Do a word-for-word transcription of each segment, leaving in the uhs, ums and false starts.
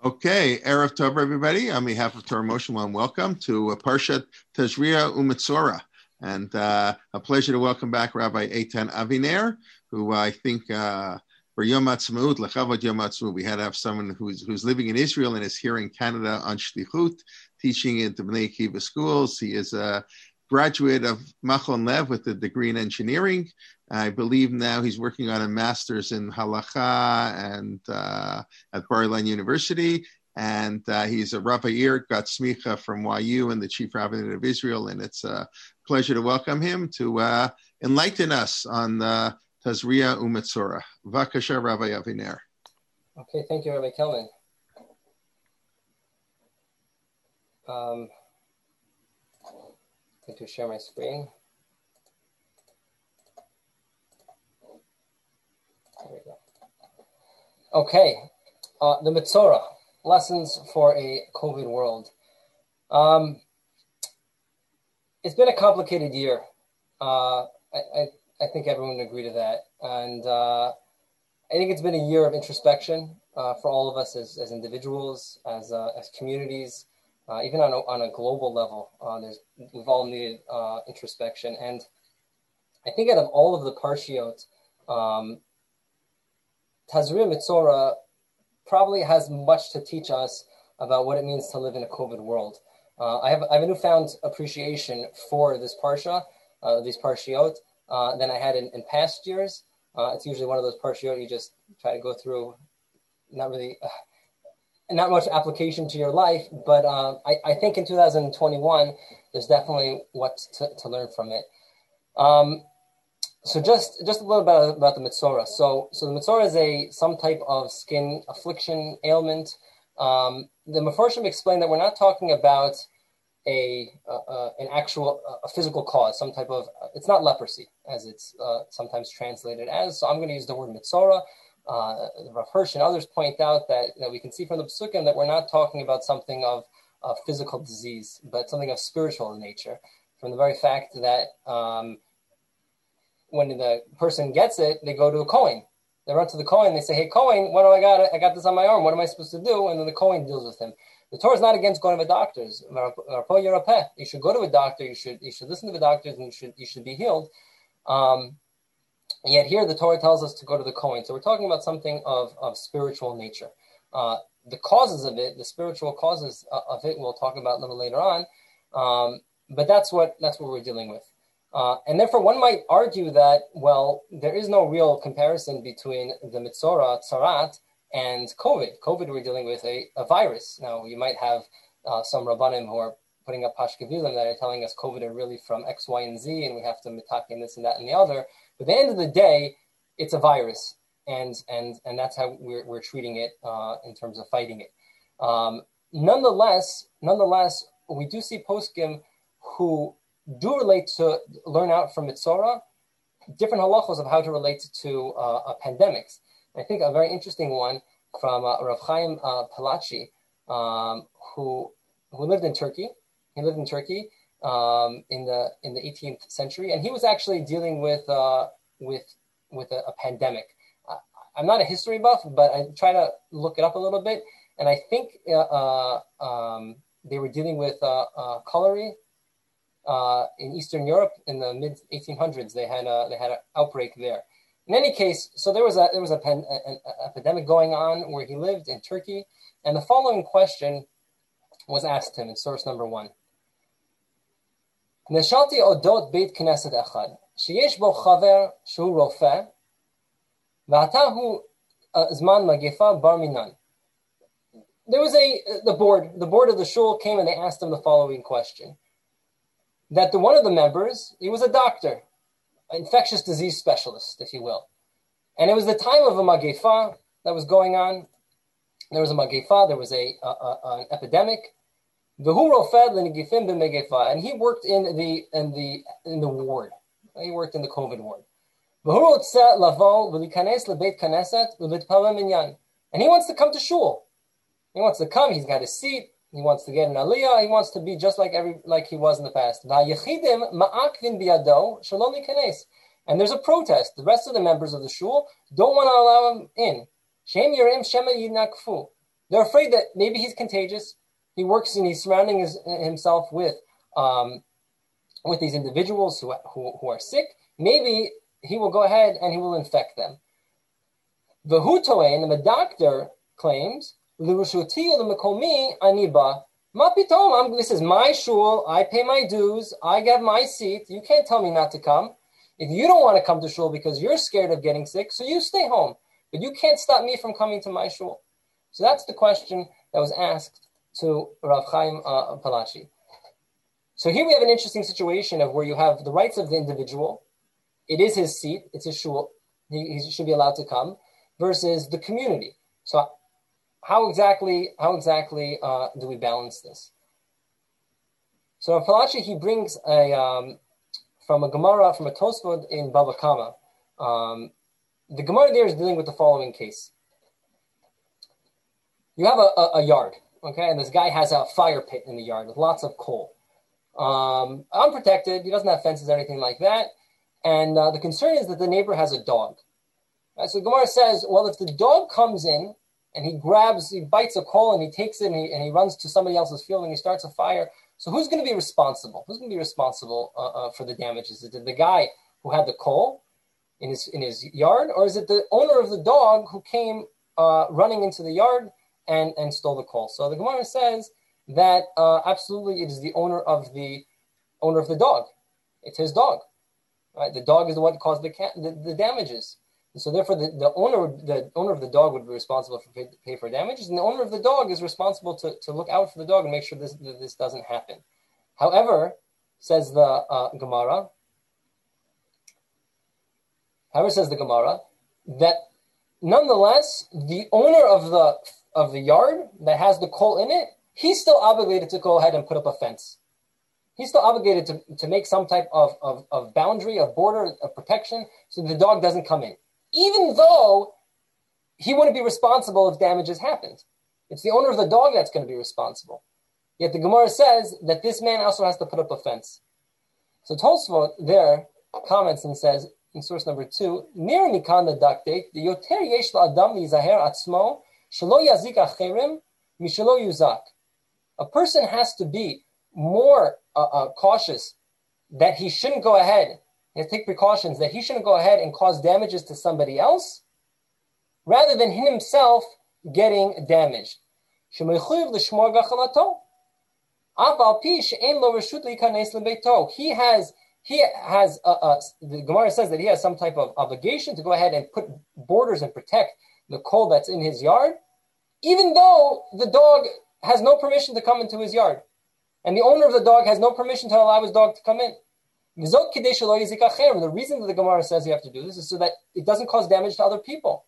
Okay, Erev Tov, everybody. On behalf of Torah Moshe, and welcome to uh, Parshat Tazria Umetzora. And uh, a pleasure to welcome back Rabbi Eitan Aviner, who I think uh, for Yom Ha'atzmaut, Lechavod Yom Ha'atzmaut, we had to have someone who's who's living in Israel and is here in Canada on Shlichut, teaching in the Bnei Akiva schools. He is a graduate of Machon Lev with a degree in engineering. I believe now he's working on a master's in Halacha and uh, at Bar Ilan University. And uh, he's a Rabbi Ir, got smicha from Y U and the Chief Rabbinate of Israel. And it's a pleasure to welcome him to uh, enlighten us on uh, Tazria Umetzora. Vakasha, Rabbi Aviner. Okay, thank you, Rabbi Kelman. Um, I'm going to share my screen. There we go. Okay, uh, the Metzora, lessons for a COVID world. Um, it's been a complicated year. Uh, I, I, I think everyone would agree to that. And uh, I think it's been a year of introspection uh, for all of us as, as individuals, as uh, as communities, uh, even on a, on a global level. Uh, there's we've all needed uh, introspection. And I think out of all of the parshiot, um, Tazria Metzora probably has much to teach us about what it means to live in a COVID world. Uh, I have I have a newfound appreciation for this parsha, uh, these parshiot, uh, than I had in, in past years. Uh, it's usually one of those parshiot you just try to go through, not really, uh, not much application to your life. But uh, I, I think in two thousand twenty-one, there's definitely what to, to learn from it. Um, So just, just a little bit about, about the Metzora. So so the Metzora is a some type of skin affliction, ailment. Um, the Mefarshim explained that we're not talking about a uh, uh, an actual uh, a physical cause, some type of, uh, it's not leprosy as it's uh, sometimes translated as. So I'm going to use the word Metzora. Uh, Rav Hirsch and others point out that, that we can see from the Pesukim that we're not talking about something of, of physical disease, but something of spiritual nature. From the very fact that um, when the person gets it, they go to a Kohen. They run to the Kohen. They say, "Hey, Kohen, what do I got? I got this on my arm. What am I supposed to do?" And then the Kohen deals with him. The Torah is not against going to the doctors. You should go to a doctor. You should you should listen to the doctors, and you should you should be healed. Um, and yet here the Torah tells us to go to the Kohen. So we're talking about something of of spiritual nature. Uh, the causes of it, the spiritual causes of it, we'll talk about a little later on. Um, but that's what that's what we're dealing with. Uh, and therefore, one might argue that, well, there is no real comparison between the Metzora, Tzarat, and COVID. COVID, we're dealing with a, a virus. Now, you might have uh, some Rabbanim who are putting up Pashkevilim that are telling us COVID are really from X, Y, and Z, and we have to mitakin this and that and the other. But at the end of the day, it's a virus, and and and that's how we're we're treating it uh, in terms of fighting it. Um, nonetheless, nonetheless, we do see poskim who do relate to learn out from Metzora, different halachos of how to relate to uh, uh, pandemics. I think a very interesting one from uh, Rav Chaim uh, Palachi, um, who who lived in Turkey. He lived in Turkey um, in the in the eighteenth century, and he was actually dealing with uh, with with a, a pandemic. Uh, I'm not a history buff, but I try to look it up a little bit, and I think uh, uh, um, they were dealing with uh, uh, cholera. Uh, in Eastern Europe in the mid eighteen hundreds, they had a, they had an outbreak there. In any case, so there was a there was a pan, an epidemic going on where he lived in Turkey, and the following question was asked him in source number one. Neshalti odot beit knesset echad sheyesh bo chaver shu rofeh v'ata hu zman magefa bar minan. There was a the board the board of the shul came and they asked him the following question. That the one of the members, he was a doctor, an infectious disease specialist, if you will. And it was the time of a magefa that was going on. There was a magefa, there was a, a, a an epidemic. And he worked in the in the in the ward. He worked in the COVID ward. And he wants to come to shul. He wants to come, he's got a seat. He wants to get an aliyah. He wants to be just like every like he was in the past. And there's a protest. The rest of the members of the shul don't want to allow him in. They're afraid that maybe he's contagious. He works and he's surrounding his, himself with um, with these individuals who, who who are sick. Maybe he will go ahead and he will infect them. The Hutoen, and the doctor claims, this is my shul, I pay my dues, I get my seat, you can't tell me not to come. If you don't want to come to shul because you're scared of getting sick, so you stay home. But you can't stop me from coming to my shul. So that's the question that was asked to Rav Chaim uh, Palachi. So here we have an interesting situation of where you have the rights of the individual. It is his seat, it's his shul, he, he should be allowed to come, versus the community. So how exactly how exactly uh, do we balance this? So Rav Palachi, he brings a um, from a Gemara, from a Tosfot in Baba Kama. Um, the Gemara there is dealing with the following case. You have a, a, a yard, okay, and this guy has a fire pit in the yard with lots of coal. Um, unprotected, he doesn't have fences or anything like that, and uh, the concern is that the neighbor has a dog. Right, so the Gemara says, well, if the dog comes in and he grabs, he bites a coal and he takes it and he, and he runs to somebody else's field and he starts a fire, so who's going to be responsible? Who's going to be responsible uh, uh, for the damage? Is it the guy who had the coal in his in his yard, or is it the owner of the dog who came uh, running into the yard and, and stole the coal? So the Gemara says that uh, absolutely it is the owner of the owner of the dog. It's his dog. Right? The dog is the one that caused the, ca- the, the damages. And so therefore, the, the owner the owner of the dog would be responsible for pay, pay for damages, and the owner of the dog is responsible to, to look out for the dog and make sure this this doesn't happen. However, says the uh, Gemara, however says the Gemara, that nonetheless, the owner of the of the yard that has the coal in it, he's still obligated to go ahead and put up a fence. He's still obligated to, to make some type of, of, of boundary, of border, of protection, so the dog doesn't come in. Even though he wouldn't be responsible if damages happened. It's the owner of the dog that's going to be responsible. Yet the Gemara says that this man also has to put up a fence. So Tosfot there comments and says, in source number two, Nir mikan ledaktek, the yoter yesh la'adam yizaher atzmo, shelo yazik acherim, mishelo yuzak. A person has to be more uh, uh, cautious that he shouldn't go ahead and take precautions, that he shouldn't go ahead and cause damages to somebody else, rather than him himself getting damaged. He has, he has, uh, uh, the Gemara says that he has some type of obligation to go ahead and put borders and protect the coal that's in his yard, even though the dog has no permission to come into his yard. And the owner of the dog has no permission to allow his dog to come in. The reason that the Gemara says you have to do this is so that it doesn't cause damage to other people.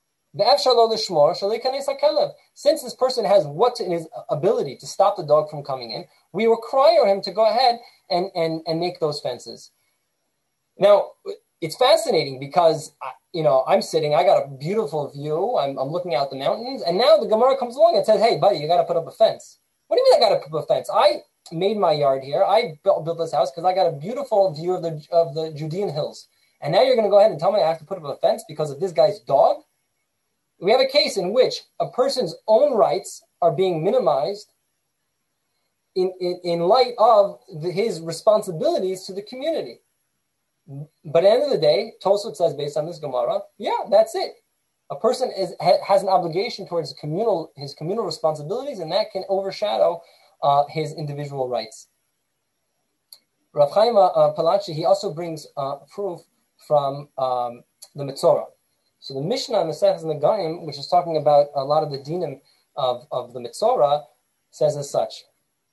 Since this person has what's in his ability to stop the dog from coming in, we require him to go ahead and, and, and make those fences. Now, it's fascinating because, you know, I'm sitting, I got a beautiful view, I'm, I'm looking out the mountains, and now the Gemara comes along and says, hey, buddy, you got to put up a fence. What do you mean I got to put up a fence? I made my yard here. I built, built this house because I got a beautiful view of the of the Judean hills. And now you're going to go ahead and tell me I have to put up a fence because of this guy's dog? We have a case in which a person's own rights are being minimized in, in, in light of the, his responsibilities to the community. But at the end of the day, Tosfot says, based on this Gemara, yeah, that's it. A person is, ha, has an obligation towards communal his communal responsibilities, and that can overshadow uh, his individual rights. Rav Chaim uh, Palachi, he also brings uh, proof from um, the Metzora. So the Mishnah in the Maseches Negaim, which is talking about a lot of the dinim of, of the Metzora, says as such.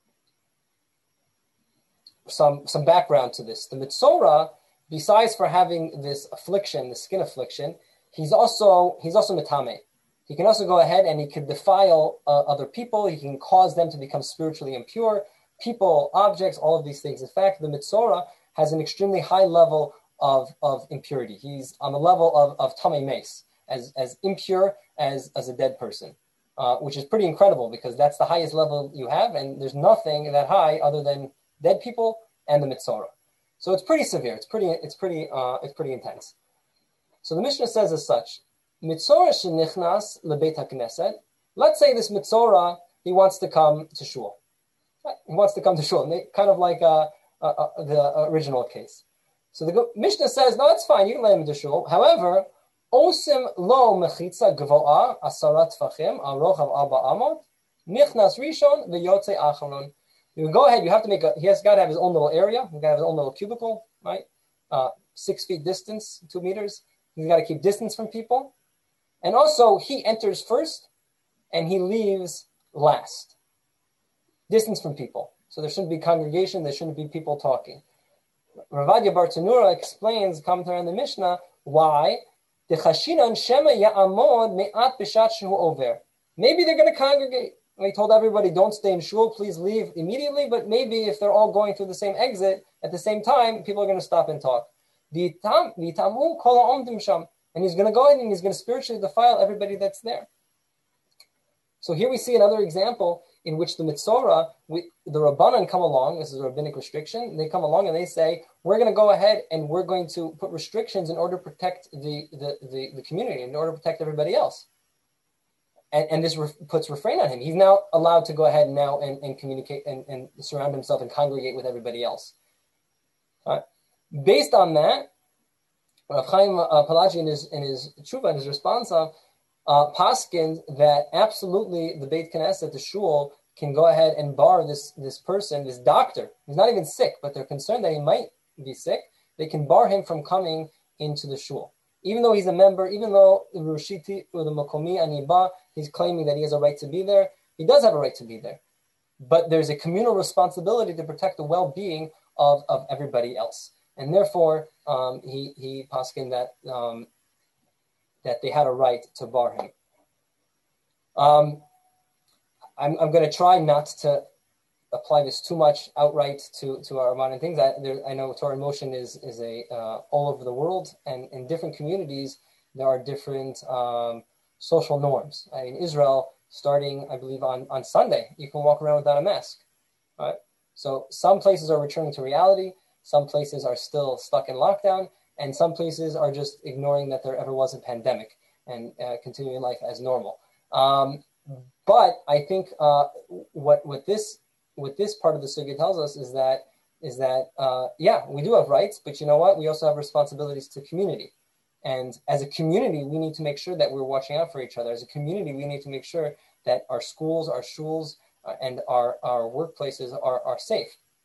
Some some background to this. The Metzora, besides for having this affliction, the skin affliction, he's also he's also metame. He can also go ahead and he can defile uh, other people. He can cause them to become spiritually impure. People, objects, all of these things. In fact, the Metzora has an extremely high level of, of impurity. He's on the level of, of Tamei Meis, as, as impure as, as a dead person, uh, which is pretty incredible because that's the highest level you have, and there's nothing that high other than dead people and the Metzora. So it's pretty severe. It's pretty. It's pretty. Uh, it's pretty intense. So the Mishnah says as such: Metzora shenichnas lebeit hakneset let's say this Mitzora, he wants to come to shul. He wants to come to shul, kind of like uh, uh, uh, the original case. So the Mishnah says, no, it's fine, you can let him into shul. However, osim lo mechitza gvoa asarat tfachim arochav arba amot nichnas rishon v'yotze acharon. You go ahead, you have to make a, he has got to have his own little area, he's got to have his own little cubicle, right? Uh, six feet distance, two meters. He's got to keep distance from people. And also, he enters first and he leaves last. Distance from people. So there shouldn't be congregation, there shouldn't be people talking. Ravadia Bar Tanura explains, commentary on the Mishnah, why maybe they're going to congregate. We told everybody, don't stay in shul, please leave immediately, but maybe if they're all going through the same exit at the same time, people are going to stop and talk. And he's going to go in and he's going to spiritually defile everybody that's there. So here we see another example in which the Mitzora, we, the Rabbanan come along, this is a rabbinic restriction, they come along and they say, we're going to go ahead and we're going to put restrictions in order to protect the, the, the, the community, in order to protect everybody else. And, and this re- puts refrain on him. He's now allowed to go ahead now and, and communicate and, and surround himself and congregate with everybody else. Uh, based on that, Rav Chaim uh, Palagi in his, in his tshuva, in his response, uh, uh, paskined that absolutely the Beit Knesset, the shul, can go ahead and bar this, this person, this doctor. He's not even sick, but they're concerned that he might be sick. They can bar him from coming into the shul. Even though he's a member, even though the Rushiti or the Makomi Aniba, he's claiming that he has a right to be there, he does have a right to be there. But there's a communal responsibility to protect the well-being of, of everybody else. And therefore, um, he, he paskined that, um, that they had a right to bar him. Um, I'm, I'm going to try not to apply this too much outright to, to our modern things. I, there, I know Torah in Motion is is a uh, all over the world, and in different communities there are different um, social norms. I mean, Israel, starting I believe on, on Sunday, you can walk around without a mask. Right? So some places are returning to reality, some places are still stuck in lockdown, and some places are just ignoring that there ever was a pandemic and uh, continuing life as normal. Um, but I think uh, what what this what this part of the sugya tells us is that, is that uh, yeah, we do have rights, but you know what? We also have responsibilities to community. And as a community, we need to make sure that we're watching out for each other. As a community, we need to make sure that our schools, our shuls, uh, and our, our workplaces are, are safe.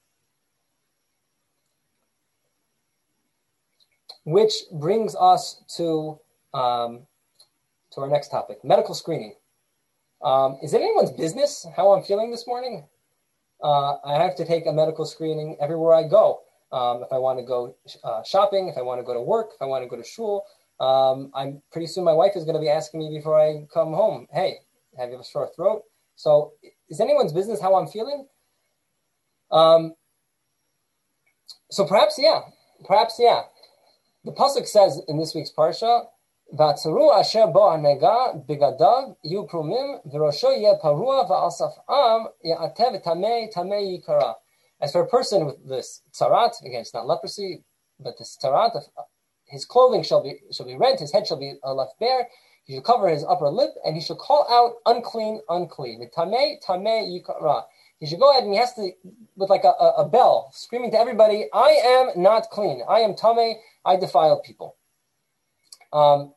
Which brings us to, um, to our next topic, medical screening. Um, is it anyone's business how I'm feeling this morning? Uh, I have to take a medical screening everywhere I go. Um, if I want to go uh, shopping, if I want to go to work, if I want to go to shul, um, I'm pretty soon my wife is going to be asking me before I come home, hey, have you have a sore throat? So is anyone's business how I'm feeling? Um, so perhaps, yeah, perhaps, yeah. The pasuk says in this week's parsha, "V'atzaru asher bo hanega bigadav yu prumim v'rosho yeh parua v'alsafam ya'atev tamei tamei yikara." As for a person with this tzarat, again, it's not leprosy, but this tzarat, his clothing shall be shall be rent, his head shall be left bare, he shall cover his upper lip, and he shall call out, unclean, unclean. Tamei tamei yikara. He should go ahead and he has to, with like a, a, a bell, screaming to everybody, I am not clean. I am tamei, I defile people. Um,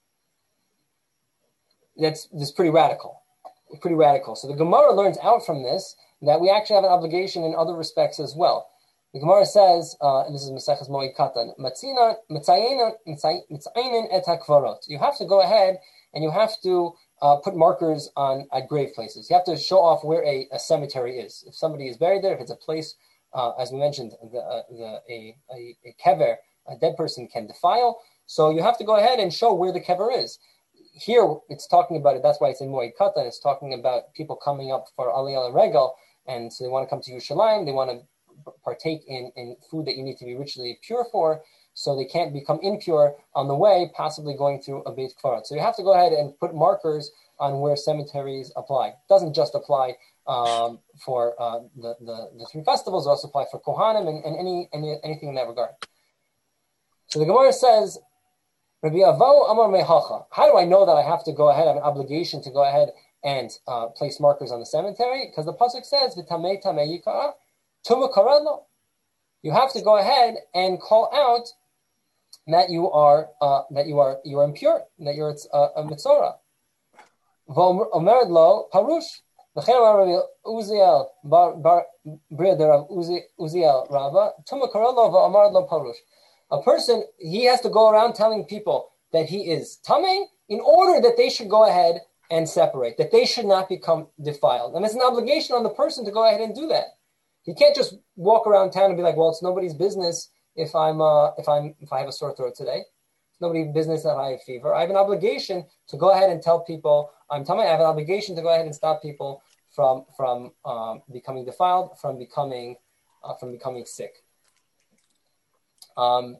that's, that's pretty radical. Pretty radical. So the Gemara learns out from this that we actually have an obligation in other respects as well. The Gemara says, uh, and this is Maseches Moed Katan, Mitzayin et hakvarot. You have to go ahead and you have to uh, put markers on at grave places. You have to show off where a, a cemetery is. If somebody is buried there, if it's a place, uh, as we mentioned, the, uh, the, a, a, a kever, a dead person can defile. So you have to go ahead and show where the kever is. Here, it's talking about it. That's why it's in Moed Katan. It's talking about people coming up for Aliyah Regal, and so they want to come to Yerushalayim. They want to partake in, in food that you need to be ritually pure for, so they can't become impure on the way, possibly going through a Beit Kfarat. So you have to go ahead and put markers on where cemeteries apply. It doesn't just apply um, for uh, the, the, the three festivals, it also apply for Kohanim and, and any, any anything in that regard. So the Gemara says, Rabbi Avo Amar Mehacha, how do I know that I have to go ahead, I have an obligation to go ahead and uh, place markers on the cemetery? Because the pasuk says, "V'tamei tamei yikra tuma karelo." You have to go ahead and call out that you are uh, that you are you are impure, that you're uh, a mitzora. V'omered lo parush. V'chein Rabbi Uziel bar bar brother of Uziel Rabba tuma karelo v'omered lo parush. A person, he has to go around telling people that he is tamei in order that they should go ahead and separate, that they should not become defiled. And it's an obligation on the person to go ahead and do that. He can't just walk around town and be like, well, it's nobody's business if I'm uh, if I'm if I have a sore throat today. It's nobody's business if I have fever. I have an obligation to go ahead and tell people I'm tamei. I have an obligation to go ahead and stop people from from um, becoming defiled, from becoming uh, from becoming sick. Um,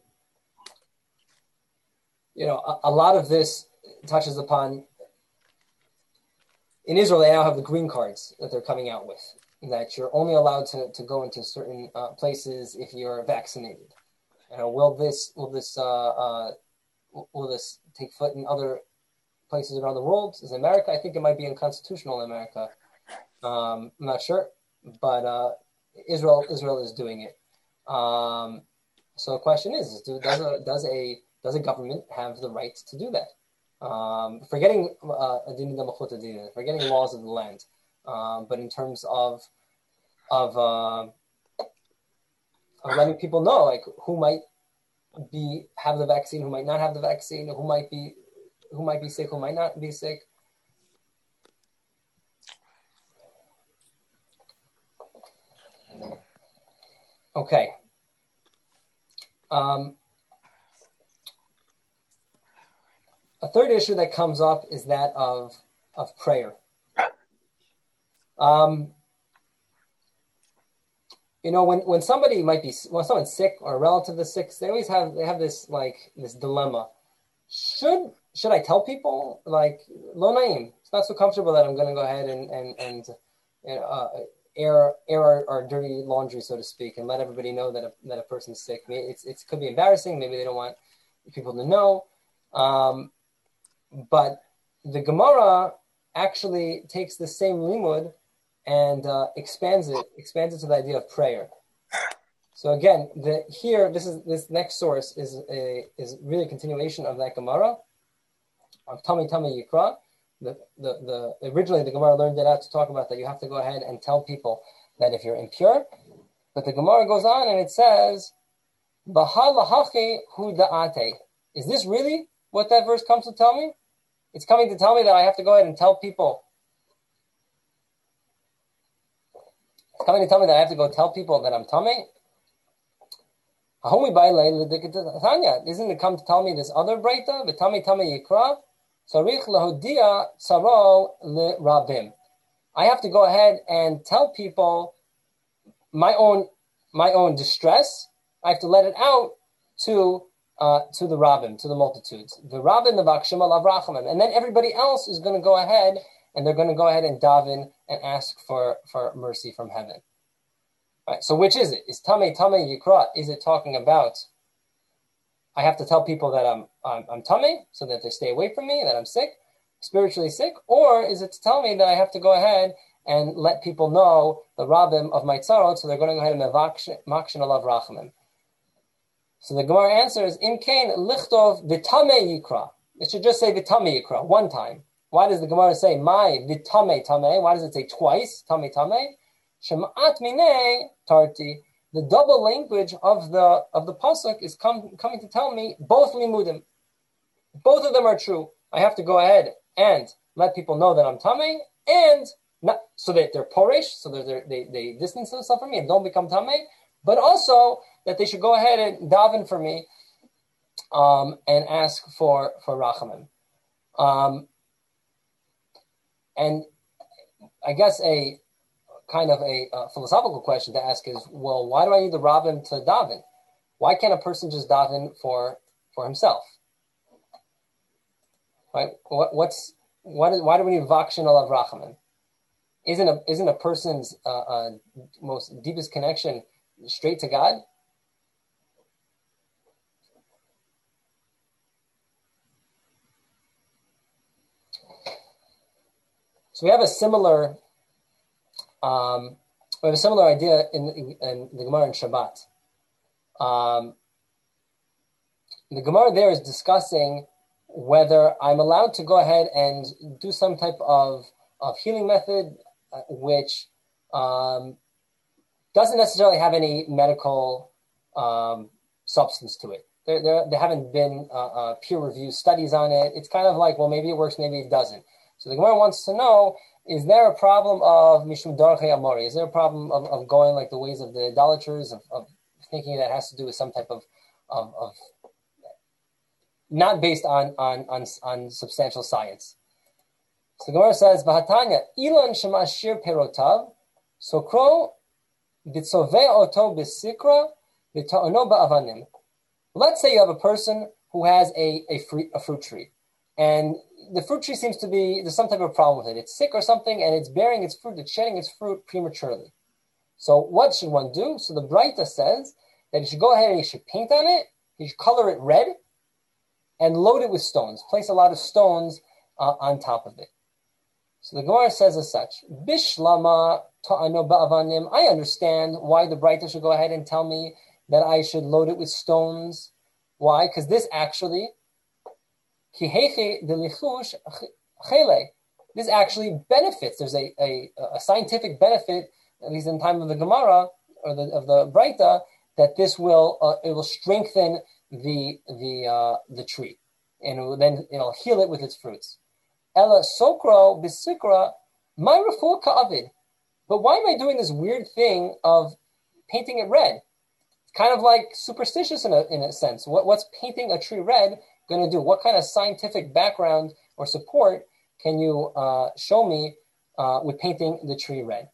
you know, a, a lot of this touches upon. In Israel, they now have the green cards that they're coming out with, that you're only allowed to, to go into certain uh, places if you're vaccinated. You know, will this will this uh, uh, will this take foot in other places around the world? Is it America? I think it might be unconstitutional in America. Um, I'm not sure, but uh, Israel Israel is doing it. Um, so the question is: is do, does a does a does a government have the right to do that? Um, forgetting uh, forgetting laws of the land, um, but in terms of of, uh, of letting people know, like who might be have the vaccine, who might not have the vaccine, who might be who might be sick, who might not be sick. Okay. Um, A third issue that comes up is that of of prayer. Um, you know, when, when somebody might be when someone's sick or a relative is sick, they always have they have this like this dilemma. Should should I tell people like lo naim? It's not so comfortable that I'm going to go ahead and and and uh, air air our, our dirty laundry, so to speak, and let everybody know that a, that a person's sick. It's it could be embarrassing. Maybe they don't want people to know. Um, But the Gemara actually takes the same limud and uh, expands it, expands it to the idea of prayer. So again, the, here, this is this next source is a, is really a continuation of that Gemara of Tami Tami Yikra. The, the, the, originally, the Gemara learned it out to talk about that you have to go ahead and tell people that if you're impure. But the Gemara goes on and it says, Bahalahachi hu da'ate. Is this really what that verse comes to tell me? It's coming to tell me that I have to go ahead and tell people. It's coming to tell me that I have to go tell people that I'm tamei. Isn't it come to tell me this other breita? V'tamei tamei yikra. Sarich lahodia tsaro le'rabim. I have to go ahead and tell people my own my own distress. I have to let it out to uh, to the rabbim, to the multitudes. The rabbim nevakshim alav rachamim, and then everybody else is going to go ahead and they're going to go ahead and daven and ask for, for mercy from heaven. Right, so which is it? Is tamei tamei yikra? Is it talking about I have to tell people that I'm I'm, I'm tamei so that they stay away from me, that I'm sick, spiritually sick, or is it to tell me that I have to go ahead and let people know the rabbim of my tzarot, so they're going to go ahead and makshin alav rachamim? So the Gemara answers, Im kain lichtov v'tamei yikra. It should just say v'tamei yikra one time. Why does the Gemara say my v'tamei tamei? Why does it say twice tamei tamei? Shema'at minei tarti. The double language of the of the pasuk is come, coming to tell me both limudim. Both of them are true. I have to go ahead and let people know that I'm tamei, and not so that they're poresh, so that they're, they they distance themselves from me and don't become tamei, but also that they should go ahead and daven for me um, and ask for, for rachamim. Um, and I guess a kind of a, a philosophical question to ask is, well, why do I need the rabbim to daven? Why can't a person just daven for for himself? Right? What, what's what is, why do we need vakshin alav rachamim? Isn't a isn't a person's uh, uh, most deepest connection straight to God? So we have a similar, um, we have a similar idea in, in, in the Gemara in Shabbat. Um, the Gemara there is discussing whether I'm allowed to go ahead and do some type of, of healing method, uh, which um, doesn't necessarily have any medical um, substance to it. There, there, there haven't been uh, uh, peer-reviewed studies on it. It's kind of like, well, maybe it works, maybe it doesn't. So the Gemara wants to know, is there a problem of Mishum Darchei Amori? Is there a problem of, of going like the ways of the idolaters, of, of thinking that has to do with some type of, of, of not based on, on, on, on substantial science? So the Gemara says, V'hatanya, ilan shemashir perotav, sokro v'tzoveh oto b'sikra v'ta'ono ba'avanim. Let's say you have a person who has a, a, fruit, a fruit tree, and the fruit tree seems to be, there's some type of problem with it. It's sick or something, and it's bearing its fruit, it's shedding its fruit prematurely. So what should one do? So the Braita says that he should go ahead and he should paint on it, he should color it red, and load it with stones. Place a lot of stones uh, on top of it. So the Gemara says as such, Bishlama ta'ano ba'avanim. I understand why the Braita should go ahead and tell me that I should load it with stones. Why? Because this actually, this actually benefits. There's a, a, a scientific benefit, at least in the time of the Gemara, or the, of the Braita, that this will, uh, it will strengthen the the uh, the tree, and it will then it'll heal it with its fruits. Ella sokro bisikra ma'raful ka'avid. But why am I doing this weird thing of painting it red? It's kind of like superstitious in a in a sense. What what's painting a tree red going to do? What kind of scientific background or support can you uh, show me uh, with painting the tree red?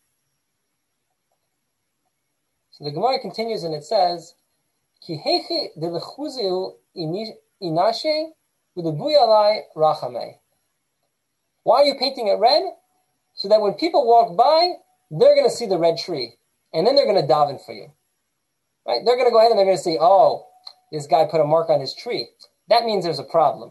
So the Gemara continues and it says, Ki heichi delechuziu inashe v'lebuyalai rachame. Why are you painting it red? So that when people walk by, they're going to see the red tree, and then they're going to daven for you. Right? They're going to go ahead and they're going to see, oh, this guy put a mark on his tree. That means there's a problem.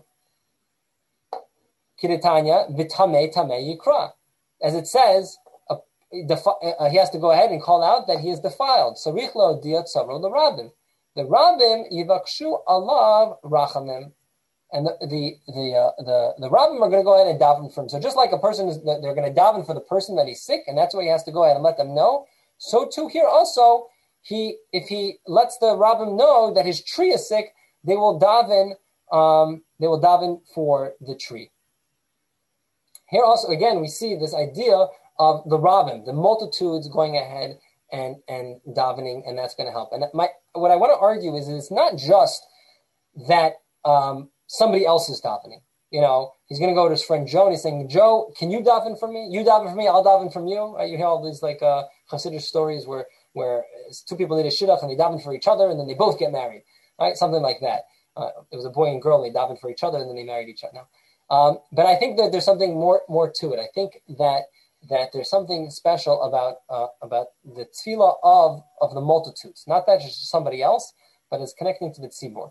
Kiritanya v'tamei tamei yikra. As it says, uh, defi- uh, he has to go ahead and call out that he is defiled. Sarich lo diot savro the rabbim. The rabbim yivakshu alav rachamim. And the the the uh, the, the rabbim are going to go ahead and daven for him. So just like a person is, they're going to daven for the person that he's sick, and that's why he has to go ahead and let them know. So too here also, he if he lets the rabbim know that his tree is sick, they will daven. Um, they will daven for the tree. Here also, again, we see this idea of the rabbim, the multitudes going ahead and and davening, and that's going to help. And my what I want to argue is, is it's not just that. Um, Somebody else is davening. You know, he's going to go to his friend Joe and he's saying, Joe, can you daven for me? You daven for me, I'll daven from you. Right? You hear all these like uh, Hasidic stories where where two people did a shidduch and they daven for each other and then they both get married. Right? Something like that. Uh, it was a boy and girl, and they davened for each other and then they married each other. Now, um, but I think that there's something more more to it. I think that that there's something special about uh, about the tefillah of, of the multitudes. Not that it's just somebody else, but it's connecting to the tzibur.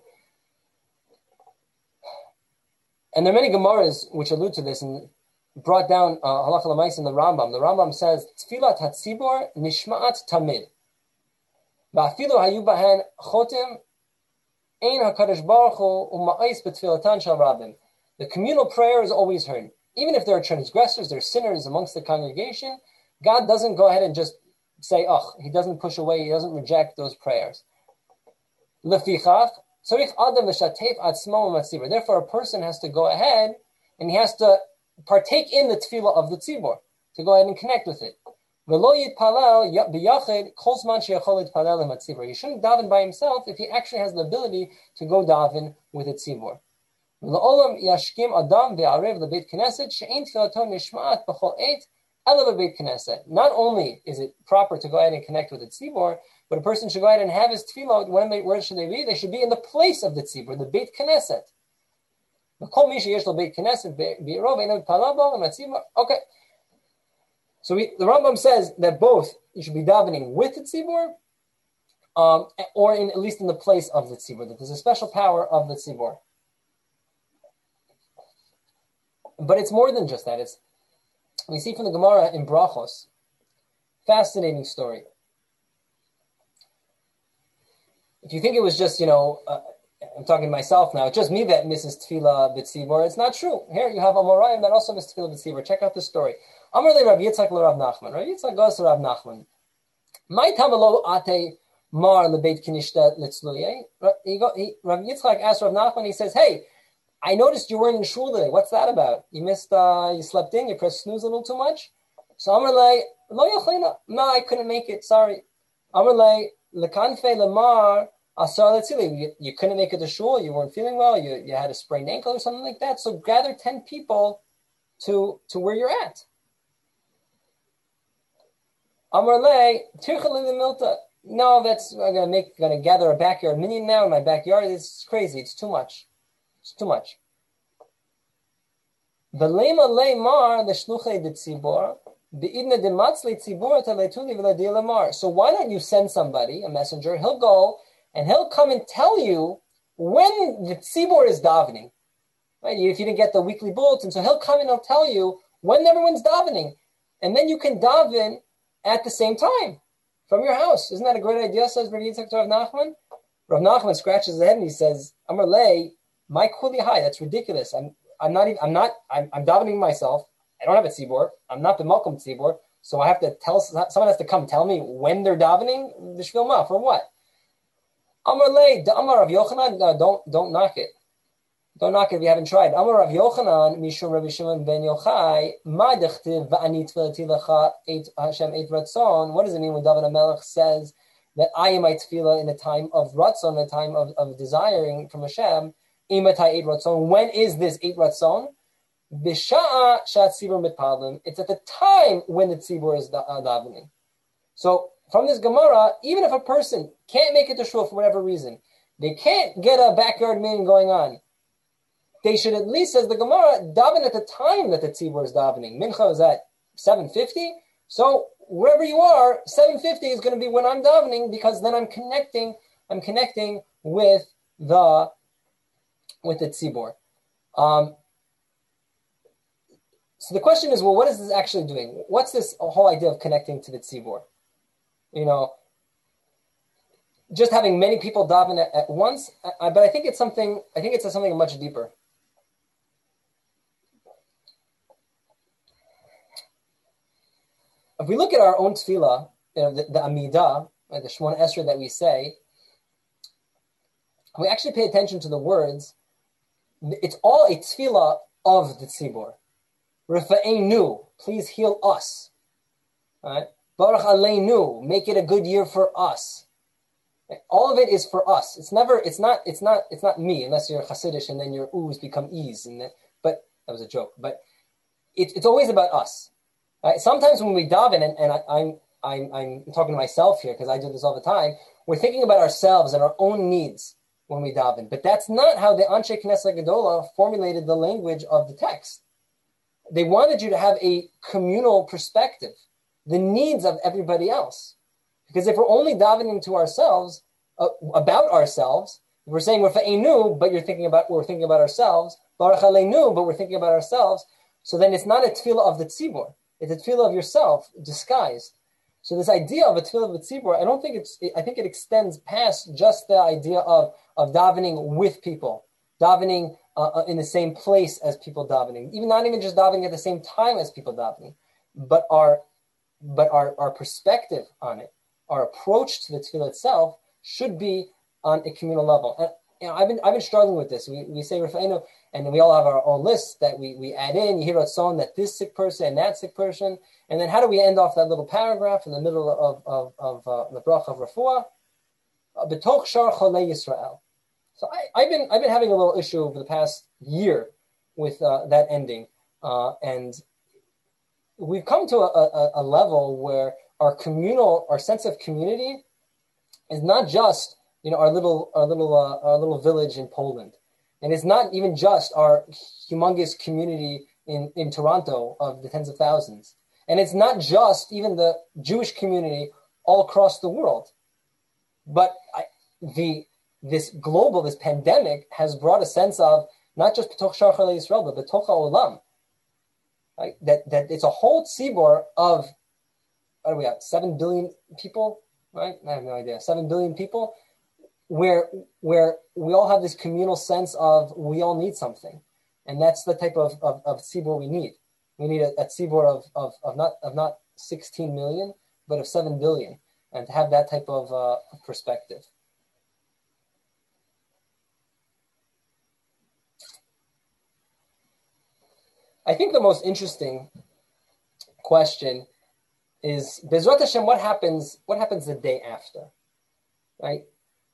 And there are many Gemaras which allude to this and brought down uh, halacha l'mais in the Rambam. The Rambam says, Tfilat hatzibor nishma'at tamid. Va'afilu hayu bahen chotim ein hakadosh baruch hu u'ma'is b'tfilatan shel rabim. The communal prayer is always heard. Even if there are transgressors, there are sinners amongst the congregation, God doesn't go ahead and just say, oh, he doesn't push away, he doesn't reject those prayers. Lefichach, therefore, a person has to go ahead and he has to partake in the tefillah of the tzibur, to go ahead and connect with it. He shouldn't daven by himself if he actually has the ability to go daven with the tzibur. Not only is it proper to go ahead and connect with the tzibur, but a person should go ahead and have his tefillah. When they, where should they be? They should be in the place of the tzibur, the Beit Knesset. Okay. So we, the Rambam says that both you should be davening with the tzibur, um, or in, at least in the place of the tzibur. That there's a special power of the tzibur. But it's more than just that. It's We see from the Gemara in Brachos, fascinating story. If you think it was just, you know, uh, I'm talking to myself now, just me that misses Tefillah B'tzibor, it's not true. Here you have Amoraim that also miss Tefillah B'tzibor. Check out the story. Amar le Rav Yitzchak le Rav Nachman. Rav Yitzchak goes to Rav Nachman. My tamalo ate mar lebeit kinishta litzluye. Rav Yitzchak asked Rav Nachman, he says, hey, I noticed you weren't in shul today. What's that about? You missed, uh, you slept in, you pressed snooze a little too much? So Amar le, lo yachlina. No, I couldn't make it, sorry. Amar le, lekanfe lemar, asar letzili. You couldn't make it to shul, you weren't feeling well, you, you had a sprained ankle or something like that. So gather ten people to, to where you're at. Amar le, tirchali lemilta. No, that's, I'm gonna make, gonna gather a backyard minion now in my backyard. It's crazy, it's too much. It's too much. V'lema leimar l'shluchei d'tzibor b'idna d'matzli tzibor taletuli v'ladil lemar. So why don't you send somebody, a messenger? He'll go and he'll come and tell you when the tzibor is davening. Right? If you didn't get the weekly bulletin, so he'll come and he'll tell you when everyone's davening, and then you can daven at the same time from your house. Isn't that a great idea? Says Rav Yitzchak to Rav Nachman. Rav Nachman scratches his head and he says, "Amar lei." My kuli high, that's ridiculous. I'm I'm not even I'm not I'm, I'm davening myself. I don't have a tzibor. I'm not the Malcolm tzibor, so I have to tell someone has to come tell me when they're davening the shvil ma for what? Amar lei da Amar Rav Yochanan. No, don't don't knock it. Don't knock it if you haven't tried. Amar Rav Yochanan mishum Rabbi Shimon ben Yochai ma dechtiv va'ani tefilati lecha et Hashem et ratzon. What does it mean when David HaMelech says that I am my tefillah in the time of ratzon, the time of, of desiring from Hashem? When is this eight ratzon? Bisha'a shat tzibur mitpadlim. It's at the time when the tzibur is davening. So from this Gemara, even if a person can't make it to shul for whatever reason, they can't get a backyard meeting going on, they should at least, says the Gemara, daven at the time that the tzibur is davening. Mincha is at seven fifty. So wherever you are, seven fifty is going to be when I'm davening, because then I'm connecting. I'm connecting with the with the tzibor. Um, so the question is, well, what is this actually doing? What's this whole idea of connecting to the tzibor? You know, just having many people daven at, at once, I, but I think it's something, I think it's something much deeper. If we look at our own tefillah, you know, the, the Amidah, the Shemona Esrei that we say, we actually pay attention to the words. It's all a tefillah of the tzibor. Rifa'enu, please heal us. Right? Baruch Aleinu, make it a good year for us. All of it is for us. It's never. It's not. It's not. It's not me, unless you're Hasidish and then your oohs become e's. And then, but that was a joke. But it, it's always about us. Right? Sometimes when we daven, and, and I, I'm I'm I'm talking to myself here because I do this all the time. We're thinking about ourselves and our own needs when we daven. But that's not how the Anshe Knesset Gedola formulated the language of the text. They wanted you to have a communal perspective, the needs of everybody else. Because if we're only davening to ourselves, uh, about ourselves, we're saying we're fa'inu, but you're thinking about, we're thinking about ourselves, baruch aleinu, but we're thinking about ourselves, so then it's not a tefillah of the tzibor. It's a tefillah of yourself, disguised. So this idea of a tefillah of the tzibor, I don't think it's, I think it extends past just the idea of, of davening with people, davening uh, in the same place as people davening, even not even just davening at the same time as people davening, but our, but our, our perspective on it, our approach to the tefillah itself should be on a communal level. And you know, I've been I've been struggling with this. We we say Rafa'inu, and we all have our own lists that we, we add in. You hear a song that this sick person and that sick person, and then how do we end off that little paragraph in the middle of of of uh, the bracha of refuah? B'toch shar cholei Yisrael. So I, I've been I've been having a little issue over the past year with uh, that ending, uh, and we've come to a, a, a level where our communal, our sense of community, is not just you know our little our little uh, our little village in Poland, and it's not even just our humongous community in, in Toronto of the tens of thousands, and it's not just even the Jewish community all across the world, but I, the this global, this pandemic has brought a sense of not just B'toch Shar Cholei Yisrael, but B'toch HaOlam. right? That that it's a whole tzibor of, what are we at, seven billion people, right? I have no idea, seven billion people, where where we all have this communal sense of we all need something, and that's the type of of, of tzibor we need. We need a, a tzibor of, of of not of not sixteen million, but of seven billion, and to have that type of uh, perspective. I think the most interesting question is Bezrat Hashem, what happens, what happens the day after, right?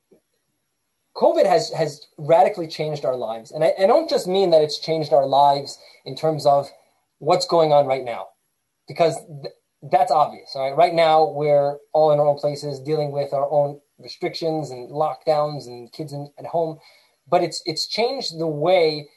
COVID has, has radically changed our lives. And I, I don't just mean that it's changed our lives in terms of what's going on right now, because th- that's obvious, all right? Right now, we're all in our own places dealing with our own restrictions and lockdowns and kids in, at home. But it's it's changed the way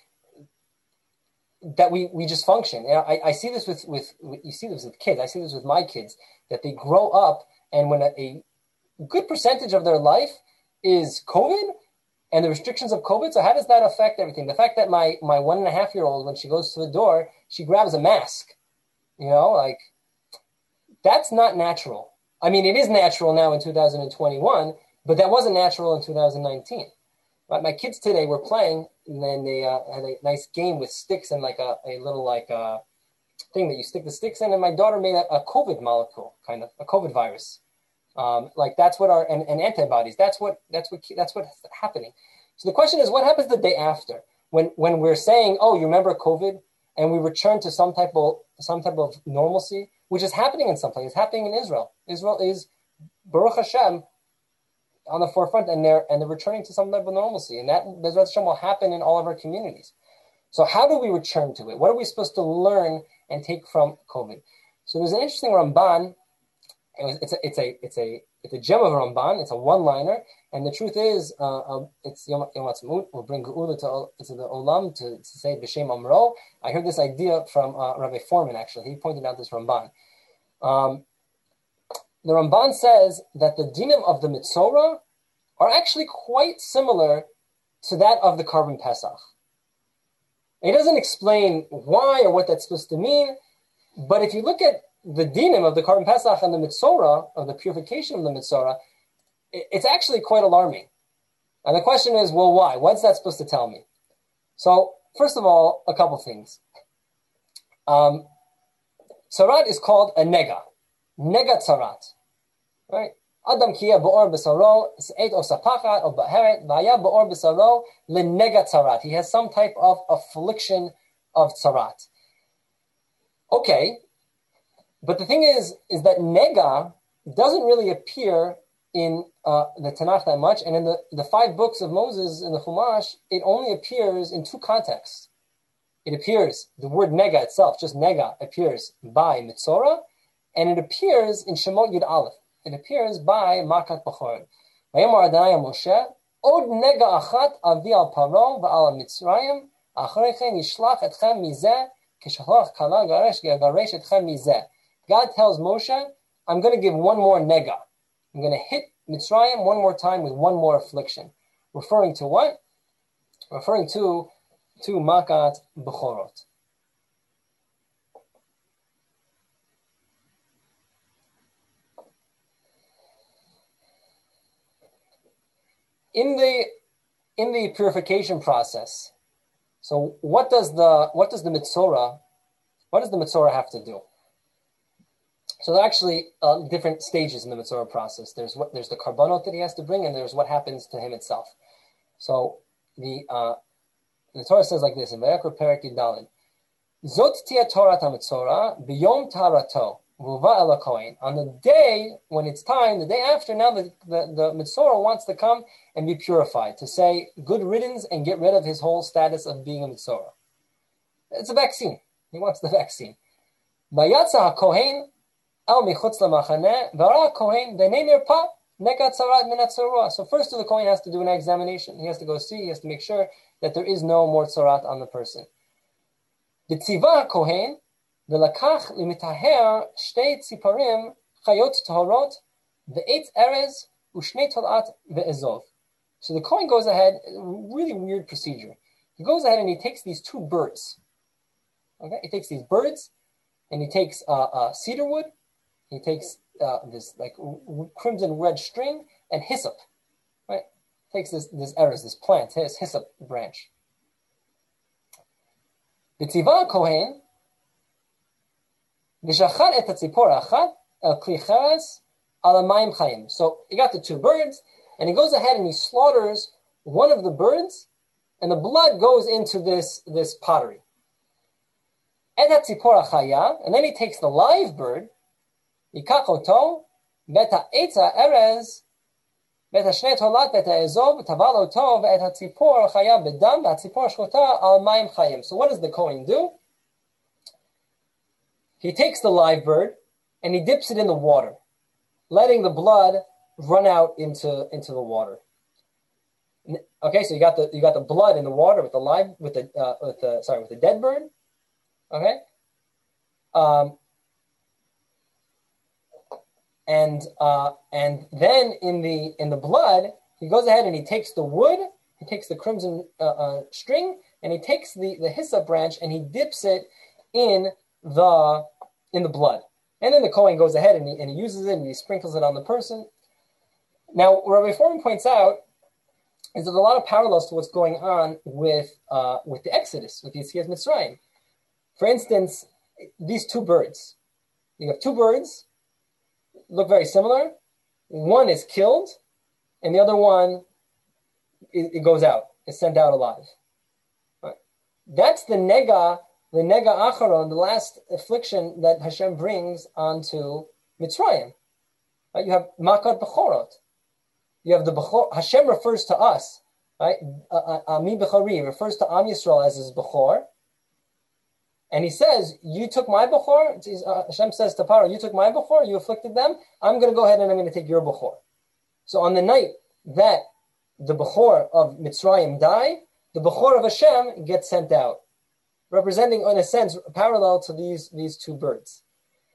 that we, we just function. I, I see this with, with, you see this with kids. I see this with my kids, that they grow up, and when a, a good percentage of their life is COVID and the restrictions of COVID. So how does that affect everything? The fact that my, my one and a half year old, when she goes to the door, she grabs a mask, you know, like, that's not natural. I mean, it is natural now in two thousand twenty-one, but that wasn't natural in two thousand nineteen. Right? My kids today were playing, and then they uh, had a nice game with sticks and like a, a little like uh, thing that you stick the sticks in. And my daughter made a, a COVID molecule, kind of a COVID virus. Um, like that's what our and, and antibodies. That's what that's what that's what's happening. So the question is, what happens the day after when when we're saying, oh, you remember COVID, and we return to some type of some type of normalcy, which is happening in some places. It's happening in Israel. Israel is Baruch Hashem on the forefront, and they're and they're returning to some type of normalcy, and that Bezrat Hashem will happen in all of our communities. So how do we return to it? What are we supposed to learn and take from COVID? So there's an interesting Ramban. It's a it's a it's a it's a gem of a Ramban. It's a one-liner, and the truth is, uh, uh, it's Yom Ha'atzmaut. We'll bring Geula to, to the Olam to, to say B'Shem Amro. I heard this idea from uh, Rabbi Foreman. Actually, he pointed out this Ramban. Um, The Ramban says that the dinim of the Mitzorah are actually quite similar to that of the Karban Pesach. It doesn't explain why or what that's supposed to mean, but if you look at the dinim of the Karban Pesach and the Mitzorah, or the purification of the Mitzorah, it's actually quite alarming. And the question is, well, why? What's that supposed to tell me? So, first of all, a couple things. Um, Tzarat is called a nega. Nega tzarat, right? Adam kiya ba'or b'saro, se'et o sapachat o ba'heret, v'aya ba'or b'saro le'nega tzarat. He has some type of affliction of tzarat. Okay, but the thing is, is that nega doesn't really appear in uh, the Tanakh that much, and in the, the five books of Moses in the Chumash, it only appears in two contexts. It appears, the word nega itself, just nega, appears by Mitzorah, and it appears in Shemot Yud Aleph. It appears by Makat B'chorim. Vayamar Adonai Moshe, Od nega achat avi al Paro v'al Mitzrayim, acharei chen yishlach etchem mizeh, kishalach kala garesh garesh etchem mizeh. God tells Moshe, I'm going to give one more nega. I'm going to hit Mitzrayim one more time with one more affliction. Referring to what? Referring to, to Makat B'chorot. In the in the purification process, so what does the what does the Mitzorah, what does the Mitzorah have to do? So there are actually uh, different stages in the Mitzorah process. There's what there's the karbanot that he has to bring, and there's what happens to him itself. So the uh, the Torah says like this in Vayikra Perek Yudalid: Zot tia Torah HaMitzorah b'yom tarato v'uva el hakohen. On the day when it's time, the day after, now the, the, the Mitzorah wants to come and be purified, to say good riddance and get rid of his whole status of being a Mitzorah. It's a vaccine. He wants the vaccine. Vayatza hakohen el michutz lamachaneh v'ara hakohen v'nei nirpa nega tzarat min hatzorah. So first, the kohen has to do an examination. He has to go see. He has to make sure that there is no more tzarat on the person. B'tziva hakohen v'lakach limitaher shtei tziparim chayot tahorot ve'etz erez u'shnei tolat ve'ezov. So the kohen goes ahead, really weird procedure. He goes ahead and he takes these two birds. Okay, he takes these birds and he takes uh, uh, cedar wood, he takes uh, this like r- crimson red string, and hyssop, right? Takes this this erez, this plant, his hyssop branch. V'tziva kohen v'shachat et hatzipor achat el kli cheres ala mayim chayim. So he got the two birds, and he goes ahead and he slaughters one of the birds, and the blood goes into this, this pottery. Et hatzipor achaya, and then he takes the live bird, yikach oto, vet ha'etza erez, vet ha'shnei tolat, vet ha'ezov, taval oto, vet hatzipor achaya bedam, vet hatzipor shchota al mayim chayim. So what does the Kohen do? He takes the live bird, and he dips it in the water, letting the blood run out into, into the water. Okay, so you got the you got the blood in the water with the live with the uh, with the sorry with the dead bird. Okay, um, and uh, and then in the in the blood, he goes ahead and he takes the wood, he takes the crimson uh, uh, string, and he takes the the hyssop branch and he dips it in the in the blood. And then the Kohen goes ahead and he and he uses it and he sprinkles it on the person. Now, Rabbi Foreman points out is there's a lot of parallels to what's going on with uh, with the Exodus, with Yetzias Mitzrayim. For instance, these two birds. You have two birds, look very similar. One is killed, and the other one, it, it goes out, is sent out alive. Right. That's the nega, the nega acharon, the last affliction that Hashem brings onto Mitzrayim. Right. You have makat bechorot. You have the Bechor. Hashem refers to us, right? Ami Bechori refers to Am Yisrael as his Bechor. And he says, you took my Bechor. Hashem says to Paro, you took my Bechor, you afflicted them. I'm going to go ahead and I'm going to take your Bechor. So on the night that the Bechor of Mitzrayim die, the Bechor of Hashem gets sent out, representing, in a sense, parallel to these, these two birds.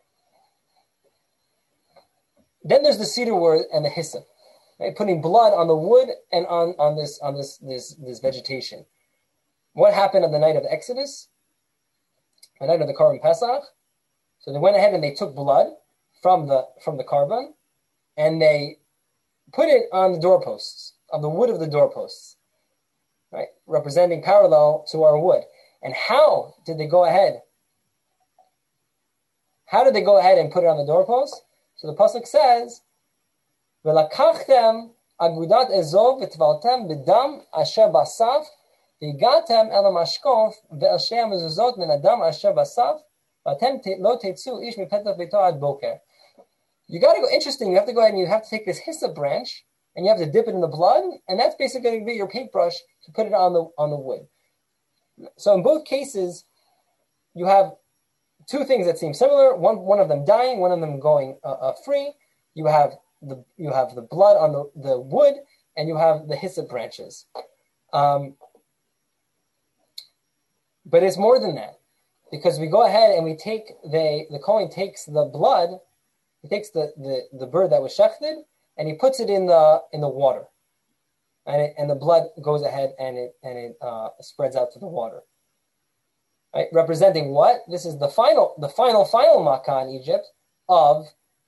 Then there's the cedar wood and the hyssop. Right, putting blood on the wood and on, on this on this, this this vegetation. What happened on the night of the Exodus? The night of the Korban Pesach. So they went ahead and they took blood from the from the carbon, and they put it on the doorposts, on the wood of the doorposts, right, representing parallel to our wood. And how did they go ahead? How did they go ahead and put it on the doorposts? So the pasuk says, ולקחתם אגודת אזוב וטבלתם בדם אשר בסף והגעתם אל המשקוף ואל שתי המזוזות מן הדם אשר בסף ואתם לא תצאו איש מפתח ביתו עד בוקר. You got to go, interesting, you have to go ahead and you have to take this hyssop branch and you have to dip it in the blood, and that's basically going to be your paintbrush to put it on the on the wood. So in both cases, you have two things that seem similar, one one of them dying, one of them going uh, uh, free. You have The, you have the blood on the, the wood, and you have the hyssop branches. Um, but it's more than that, because we go ahead and we take the the Kohen takes the blood, he takes the, the, the bird that was shechted, and he puts it in the in the water, and it, and the blood goes ahead and it and it uh, spreads out to the water. Right, representing what? This is the final the final final makkah in Egypt of.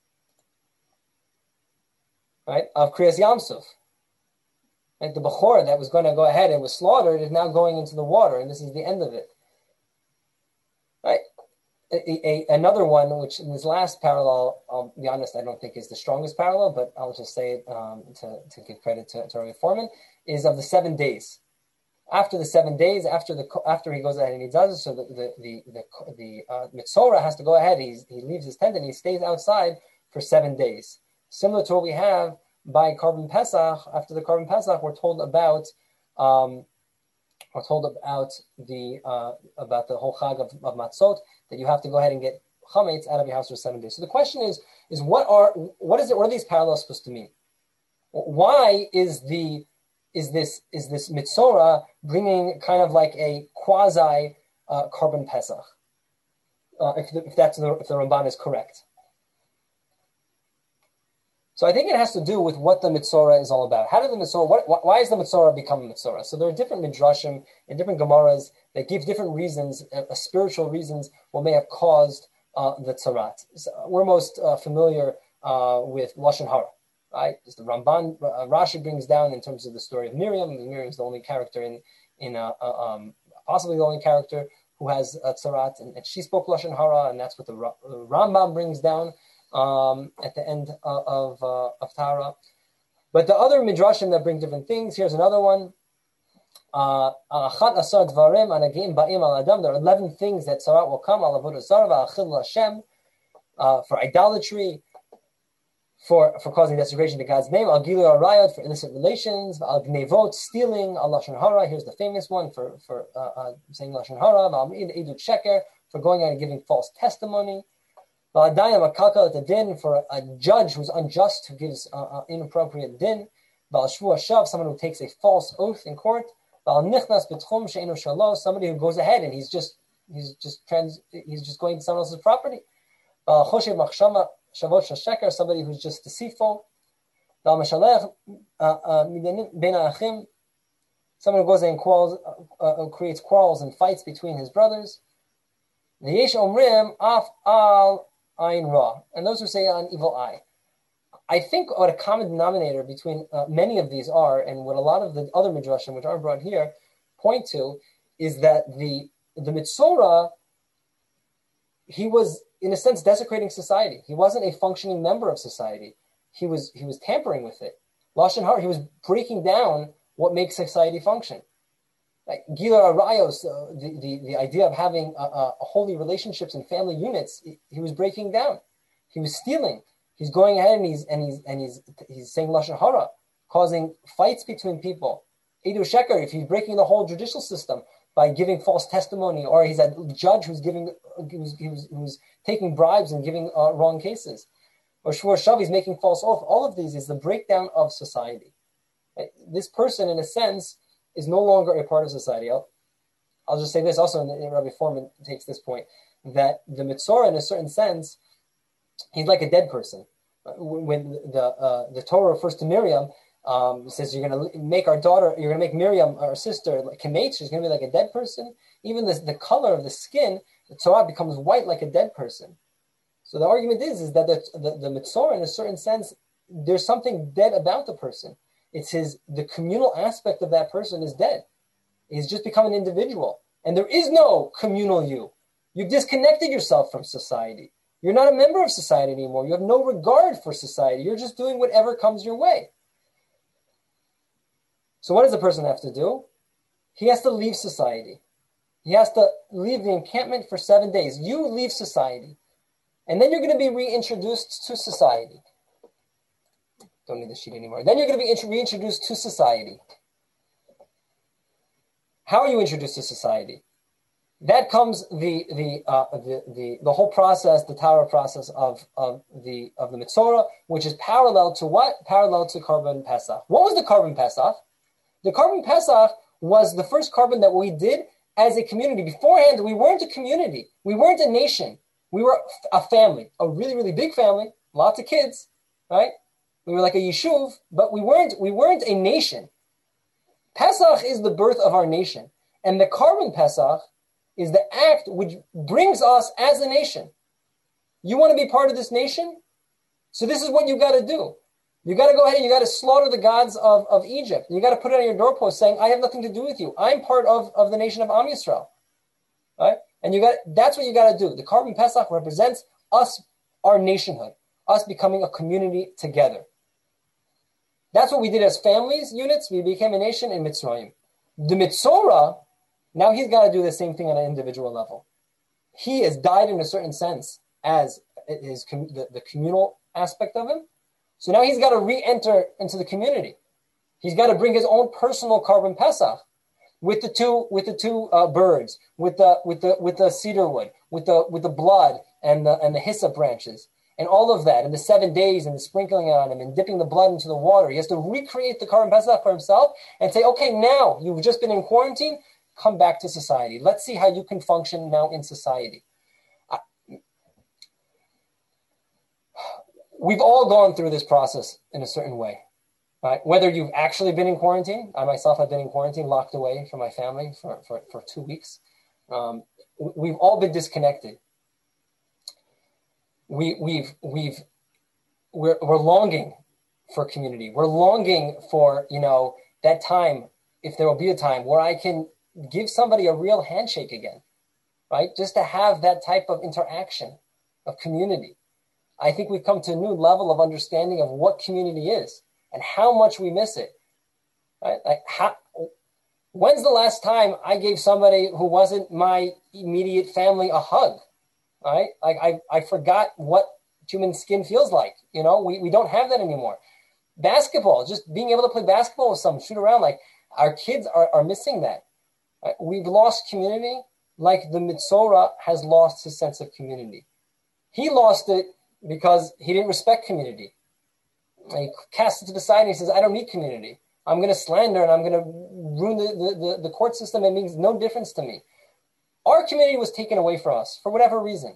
Right, of Kriyas Yamsuf. Right, the Bechor that was going to go ahead and was slaughtered is now going into the water, and this is the end of it. Right, a, a, another one, which in this last parallel, I'll be honest, I don't think is the strongest parallel, but I'll just say it um, to, to give credit to, to Rabbi Foreman, is of the seven days. After the seven days, after the after he goes ahead and he does it, so the the the the, the uh, Mitzorah has to go ahead. He's, he leaves his tent and he stays outside for seven days. Similar to what we have by Korban Pesach. After the Korban Pesach, we're told about um, we're told about the uh, about the whole Chag of, of Matzot, that you have to go ahead and get chametz out of your house for seven days. So the question is: is what are what is it? What are these parallels supposed to mean? Why is the is this is this Mitzorah bringing kind of like a quasi uh, Korban Pesach? Uh, if, the, if that's the, if the Ramban is correct. So I think it has to do with what the Mitzorah is all about. How did the Mitzorah, what, why is the Mitzorah become a Mitzorah? So there are different Midrashim and different Gemaras that give different reasons, uh, spiritual reasons, what may have caused uh, the Tzarat. So we're most uh, familiar uh, with Lashon Hara, right? As the Ramban, uh, Rashi brings down in terms of the story of Miriam. Miriam is the only character in, in uh, uh, um, possibly the only character who has a Tzarat, and, and she spoke Lashon Hara, and that's what the, the Rambam brings down um, at the end uh, of, uh, of Tara. But the other midrashim that bring different things, here's another one. Uh, there are eleven things that Tzarat will come, uh, for idolatry, for, for causing desecration to God's name, for illicit relations, stealing, Lashon Hara, here's the famous one for, for uh, uh, saying Lashon Hara, for going out and giving false testimony, for a judge who's unjust, who gives uh, uh, inappropriate din, someone who takes a false oath in court, somebody who goes ahead and he's just he's just trans he's just going to someone else's property, somebody who's just deceitful, someone who goes and quarrels, uh, uh, creates quarrels and fights between his brothers. And those who say an evil eye. I think what a common denominator between uh, many of these are, and what a lot of the other midrashim which are brought here point to, is that the the Mitzora, he was in a sense desecrating society. He wasn't a functioning member of society. He was he was tampering with it. Lashon Hara, he was breaking down what makes society function. Like Gila Arayos, uh, the, the the idea of having uh, uh, holy relationships and family units, he, he was breaking down. He was stealing. He's going ahead and he's and he's and he's he's saying Lashon Hara, causing fights between people. Eidu Sheker, if he's breaking the whole judicial system by giving false testimony, or he's a judge who's giving who's who's, who's taking bribes and giving uh, wrong cases, or Shvur Shav, he's making false oath. All of these is the breakdown of society. Right? This person, in a sense, is no longer a part of society. I'll, I'll just say this also, and Rabbi Foreman takes this point, that the Mitzora, in a certain sense, he's like a dead person. When the uh, the Torah refers to Miriam, um, it says you're going to make our daughter, you're going to make Miriam, our sister, like Kemet, she's going to be like a dead person. Even the, the color of the skin, the Torah becomes white like a dead person. So the argument is, is that the, the, the Mitzora, in a certain sense, there's something dead about the person. It's his, the communal aspect of that person is dead. He's just become an individual. And there is no communal you. You've disconnected yourself from society. You're not a member of society anymore. You have no regard for society. You're just doing whatever comes your way. So what does the person have to do? He has to leave society. He has to leave the encampment for seven days. You leave society. And then you're going to be reintroduced to society. Don't need the sheet anymore. Then you're going to be reintroduced to society. How are you introduced to society? That comes the the uh, the the the whole process, the Torah process of of the of the Mitzora, which is parallel to what? Parallel to Korban Pesach. What was the Korban Pesach? The Korban Pesach was the first korban that we did as a community. Beforehand, we weren't a community. We weren't a nation. We were a family, a really really big family, lots of kids, right? We were like a yishuv, but we weren't we weren't a nation. Pesach is the birth of our nation, and the Korban Pesach is the act which brings us as a nation. You want to be part of this nation? So this is what you got to do. You got to go ahead and you got to slaughter the gods of, of Egypt. You got to put it on your doorpost saying, I have nothing to do with you. I'm part of, of the nation of Am Yisrael. Right? And you got that's what you got to do. The Korban Pesach represents us, our nationhood, us becoming a community together. That's what we did as families, units. We became a nation in Mitzrayim. The Mitzora, now he's got to do the same thing on an individual level. He has died in a certain sense as his the, the communal aspect of him. So now he's got to re-enter into the community. He's got to bring his own personal Korban Pesach with the two with the two uh, birds, with the with the with the cedar wood, with the with the blood and the and the hyssop branches, and all of that, and the seven days and the sprinkling on him and dipping the blood into the water. He has to recreate the Korban Pesach for himself and say, okay, now you've just been in quarantine. Come back to society. Let's see how you can function now in society. I, we've all gone through this process in a certain way, right? Whether you've actually been in quarantine. I myself have been in quarantine, locked away from my family for, for, for two weeks. Um, we've all been disconnected. we, we've, we've, we're, we're longing for community. We're longing for, you know, that time, if there will be a time where I can give somebody a real handshake again, right? Just to have that type of interaction of community. I think we've come to a new level of understanding of what community is and how much we miss it. Right? Like how, when's the last time I gave somebody who wasn't my immediate family a hug? Right? Like I, I forgot what human skin feels like. You know, we, we don't have that anymore. Basketball, just being able to play basketball with someone, shoot around, like our kids are, are missing that. Right? We've lost community like the Mitzora has lost his sense of community. He lost it because he didn't respect community. He cast it to the side and he says, I don't need community. I'm going to slander and I'm going to ruin the, the, the court system. It means no difference to me. Our community was taken away from us for whatever reason.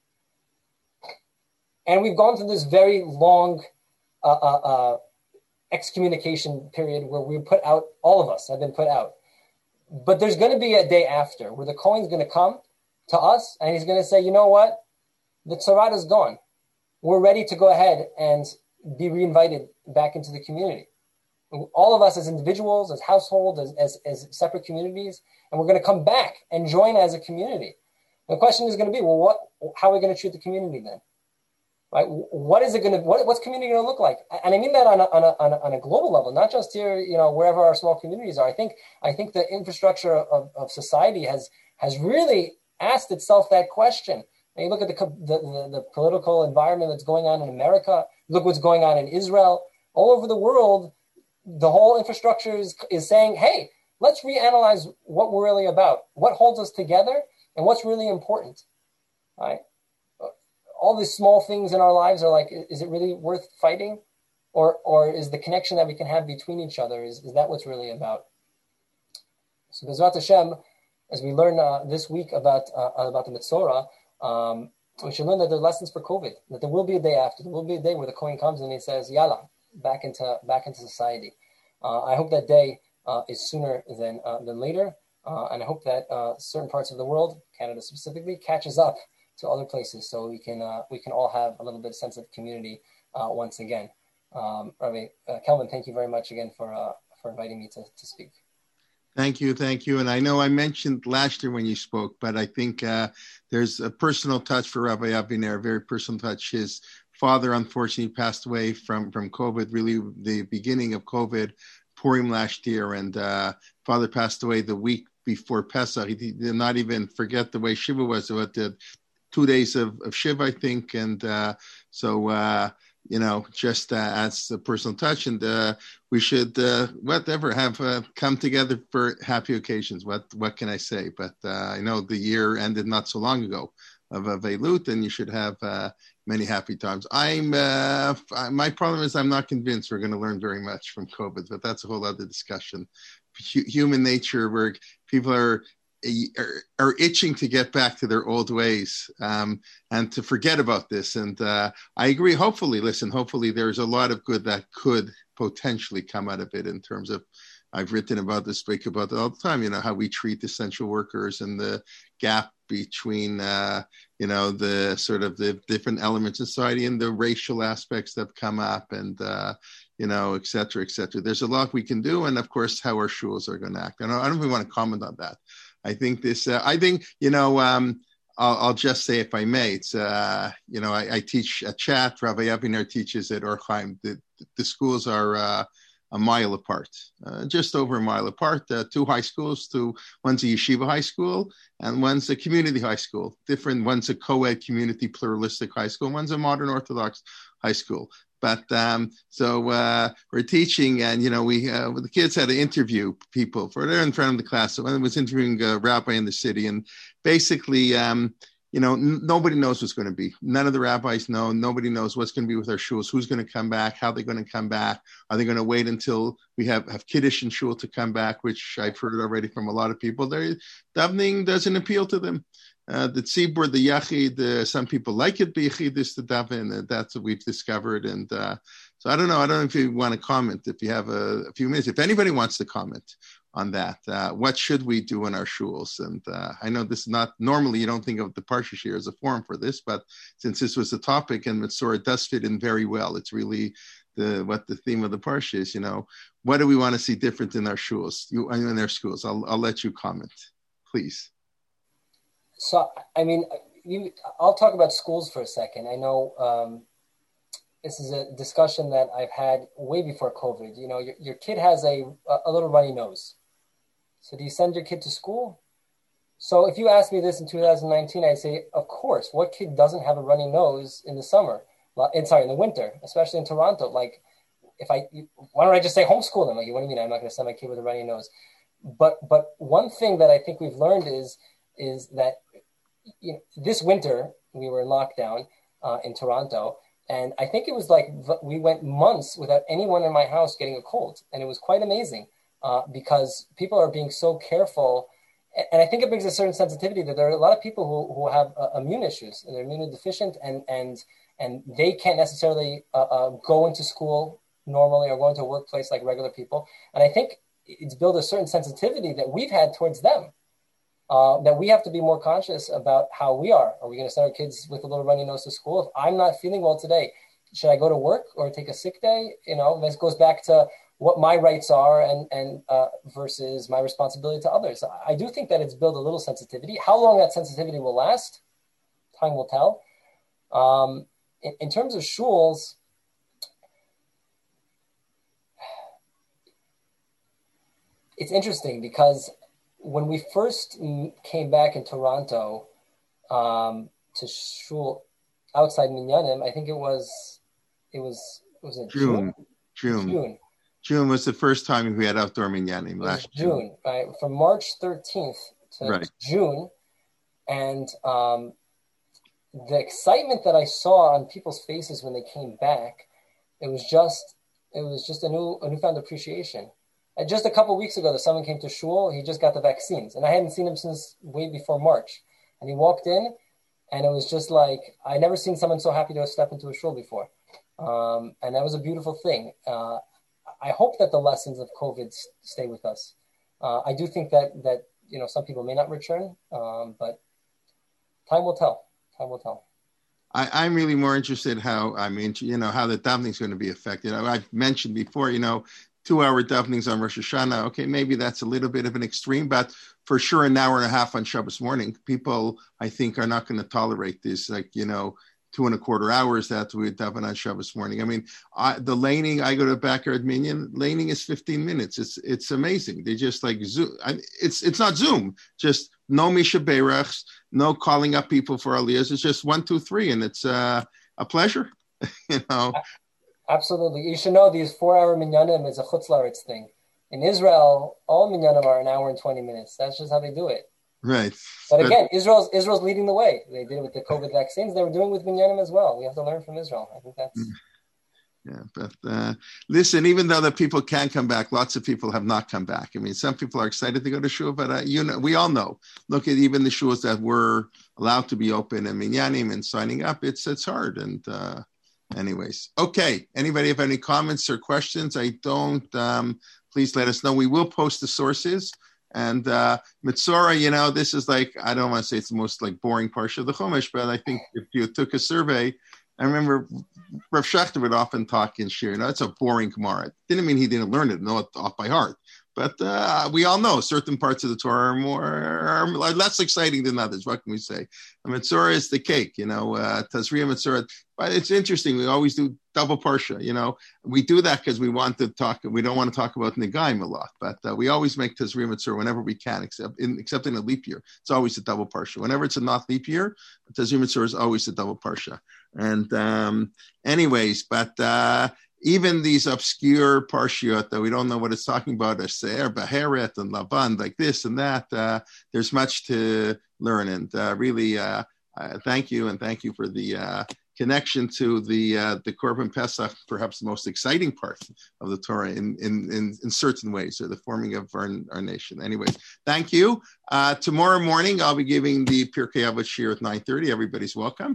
And we've gone through this very long uh, uh, uh, excommunication period where we put out, all of us have been put out. But there's going to be a day after where the Kohen's going to come to us and he's going to say, you know what? The Tzara'at is gone. We're ready to go ahead and be reinvited back into the community. All of us as individuals, as households, as, as, as separate communities, and we're going to come back and join as a community. The question is going to be, well, what? How are we going to treat the community then? Right? What is it going to? What, what's community going to look like? And I mean that on a, on a on a on a global level, not just here, you know, wherever our small communities are. I think I think the infrastructure of, of society has has really asked itself that question. And you look at the, the the the political environment that's going on in America. Look what's going on in Israel. All over the world, the whole infrastructure is is saying, hey, let's reanalyze what we're really about, what holds us together, and what's really important. Right? All these small things in our lives are like, is it really worth fighting? Or or is the connection that we can have between each other, is, is that what's really about? So Bezrat Hashem, as we learn uh, this week about uh, about the Mitzora, um, we should learn that there are lessons for COVID, that there will be a day after. There will be a day where the Kohen comes and he says, Yalla, back into back into society. Uh, I hope that day uh, is sooner than, uh, than later. Uh, and I hope that uh, certain parts of the world, Canada specifically, catches up to other places, so we can uh, we can all have a little bit of sense of community uh, once again. Um, Rabbi uh, Kelman, thank you very much again for uh, for inviting me to, to speak. Thank you, thank you. And I know I mentioned last year when you spoke, but I think uh, there's a personal touch for Rabbi Aviner, a very personal touch. His father, unfortunately, passed away from, from COVID, really the beginning of COVID, Purim last year, and uh, father passed away the week before Pesach. He did not even forget the way Shiva was, about the two days of, of Shiva, I think. And uh, so, uh, you know, just uh, as a personal touch, and uh, we should, uh, whatever, have uh, come together for happy occasions. What what can I say? But uh, I know the year ended not so long ago of a Veilut, and you should have uh, many happy times. I'm, uh, my problem is I'm not convinced we're going to learn very much from COVID, but that's a whole other discussion. H- human nature, where people are, are are itching to get back to their old ways um, and to forget about this. And uh, I agree. Hopefully, listen, hopefully there's a lot of good that could potentially come out of it in terms of, I've written about this, speak about it all the time, you know, how we treat essential workers and the gap between, uh, you know, the sort of the different elements of society and the racial aspects that come up and, uh, you know, et cetera, et cetera. There's a lot we can do. And of course, how our shuls are going to act. And I don't even want to comment on that. I think this, uh, I think, you know, um, I'll, I'll just say, if I may, it's, uh, you know, I, I teach a chat. Rabbi Aviner teaches at Orchaim. The, the schools are uh, a mile apart, uh, just over a mile apart. Uh, two high schools, two, one's a yeshiva high school and one's a community high school. Different, one's a co-ed community pluralistic high school, one's a modern Orthodox high school. But um, so uh, we're teaching, and you know, we uh, the kids had to interview people for they're in front of the class. So I was interviewing a rabbi in the city, and basically, um, you know, n- nobody knows what's going to be. None of the rabbis know. Nobody knows what's going to be with our shuls. Who's going to come back? How they're going to come back? Are they going to wait until we have, have Kiddush and shul to come back? Which I've heard already from a lot of people. Their davening doesn't appeal to them. Uh, the tzibur, the yachid, uh, some people like it, b'yachidus to daven, and that's what we've discovered. And uh, so I don't know. I don't know if you want to comment, if you have a, a few minutes. If anybody wants to comment on that. Uh, what should we do in our shuls? And uh, I know this is not, normally you don't think of the Parsha Shir as a forum for this, but since this was the topic and Metzora does fit in very well, it's really the what the theme of the Parsha is, you know, what do we want to see different in our shuls, you, in their schools? I'll, I'll let you comment, please. So, I mean, you, I'll talk about schools for a second. I know um, this is a discussion that I've had way before COVID. You know, your, your kid has a, a little runny nose. So do you send your kid to school? So if you asked me this in two thousand nineteen, I'd say, of course. What kid doesn't have a runny nose in the summer? In, sorry, in the winter, especially in Toronto. Like, if I, why don't I just say homeschool them? Like, what do you mean? I'm not going to send my kid with a runny nose. But but one thing that I think we've learned is is that, you know, this winter we were in lockdown uh, in Toronto, and I think it was like we went months without anyone in my house getting a cold, and it was quite amazing. Uh, because people are being so careful. And I think it brings a certain sensitivity that there are a lot of people who, who have uh, immune issues and they're immunodeficient and and and they can't necessarily uh, uh, go into school normally or go into a workplace like regular people. And I think it's built a certain sensitivity that we've had towards them, uh, that we have to be more conscious about how we are. Are we going to send our kids with a little runny nose to school? If I'm not feeling well today, should I go to work or take a sick day? You know, this goes back to what my rights are and, and uh, versus my responsibility to others. I do think that it's built a little sensitivity. How long that sensitivity will last, time will tell. Um, in, in terms of shuls, it's interesting because when we first came back in Toronto um, to shul outside Minyanim, I think it was, it was, was it June? June. June. June. June was the first time we had outdoor minyanim last June, June, right? From March thirteenth to right. June. And um, the excitement that I saw on people's faces when they came back, it was just, it was just a new, a newfound appreciation. And just a couple of weeks ago, the someone came to shul, he just got the vaccines. And I hadn't seen him since way before March. And he walked in and it was just like, I never seen someone so happy to step into a shul before. Um, and that was a beautiful thing. Uh, I hope that the lessons of COVID stay with us. Uh, I do think that, that, you know, some people may not return, um, but time will tell. Time will tell. I, I'm really more interested how, I mean, you know, how the davening is going to be affected. I've mentioned before, you know, two-hour davenings on Rosh Hashanah. Okay, maybe that's a little bit of an extreme, but for sure an hour and a half on Shabbos morning, people, I think, are not going to tolerate this, like, you know, two and a quarter hours that we daven on Shabbos morning. I mean, I, the laning, I go to backyard minyan, laning is fifteen minutes. It's it's amazing. They just like Zoom. I, it's it's not Zoom, just no Misha Beirachs, no calling up people for aliyahs. It's just one, two, three, and it's uh, a pleasure, you know. Absolutely. You should know these four-hour minyanim is a chutz la'aretz thing. In Israel, all minyanim are an hour and twenty minutes. That's just how they do it. Right. But again, Israel's Israel's leading the way. They did it with the COVID vaccines. They were doing it with minyanim as well. We have to learn from Israel. I think that's... Yeah, but uh, listen, even though the people can come back, lots of people have not come back. I mean, some people are excited to go to shul, but uh, you know, we all know. Look at even the shuls that were allowed to be open and minyanim and signing up. It's it's hard. And uh, anyways, okay. Anybody have any comments or questions? I don't. Um, please let us know. We will post the sources. And uh, Metzora, you know, this is like, I don't want to say it's the most like boring parsha of the Chumash, but I think if you took a survey, I remember Rav Schachter would often talk in Shir, you know, it's a boring Gemara. It didn't mean he didn't learn it, know it off by heart. But uh, we all know certain parts of the Torah are more, are less exciting than others. What can we say? A Metzora is the cake, you know, uh, Tazria Metzora. But it's interesting. We always do double parsha, you know. We do that because we want to talk, we don't want to talk about Negaim a lot. But uh, we always make Tazria Metzora whenever we can, except in, except in a leap year. It's always a double parsha. Whenever it's a not leap year, Tazria Metzora is always a double parsha. And um, anyways, but... Uh, even these obscure parshiot that we don't know what it's talking about, Seir, Beheret, and Laban, like this and that, uh, there's much to learn. And uh, really, uh, uh, thank you, and thank you for the uh, connection to the uh, the Korban Pesach, perhaps the most exciting part of the Torah in in, in, in certain ways, or the forming of our, our nation. Anyways, thank you. Uh, tomorrow morning, I'll be giving the Pirkei Avot Shir at nine thirty. Everybody's welcome.